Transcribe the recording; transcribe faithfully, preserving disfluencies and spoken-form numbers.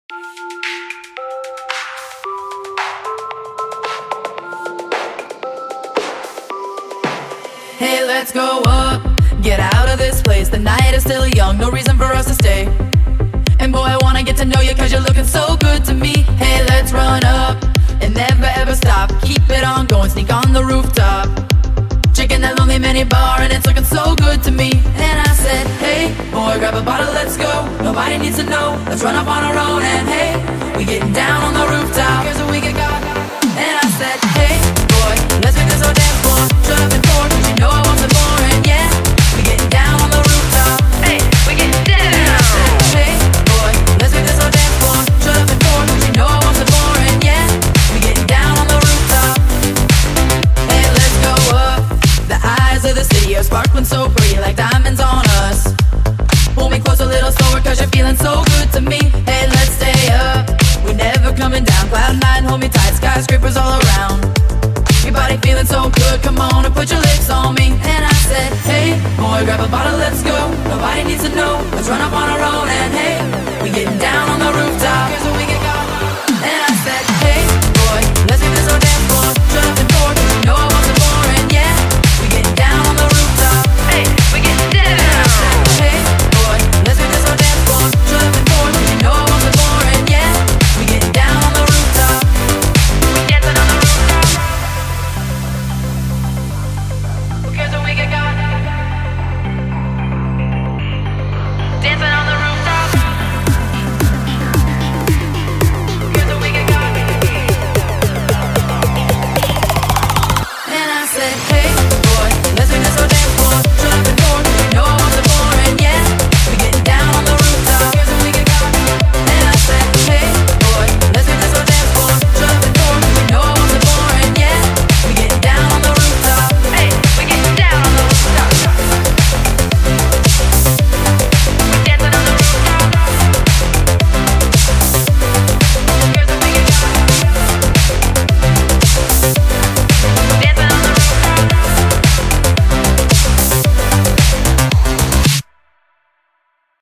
Hey, let's go up, get out of this place. The night is still young, no reason for us to stay. And boy, I wanna get to know you, cause you're looking so good to me. Hey, let's run up, and never ever stop. Keep it on going, sneak on the rooftop. Checking that lonely mini bar, and it's looking so good to me. And I said, hey, boy, grab a bottle, let's go. Nobody needs to know, let's run up on our own. And hey, we getting down on the rooftop, here's what we get got. And I said, hey, boy, let's make this our dance floor. Shut up and pour, cause you know I want some more. And yeah, we getting down on the rooftop. Hey, we getting down. And I said, hey, boy, let's make this our dance floor. Shut up and pour, cause you know I want some more. And yeah, we getting down on the rooftop. Hey, let's go up. The eyes of the city are sparkling so pretty, like diamonds on us. Pull me close a little slower, cause you're feeling so good to me. Hey, let's stay up, we're never coming down. Cloud nine, hold me tight, skyscrapers all around. Your body feeling so good, come on and put your lips on me. And I said, hey, boy, grab a bottle, let's go. Nobody needs to know, let's run up on our own. And hey, we getting down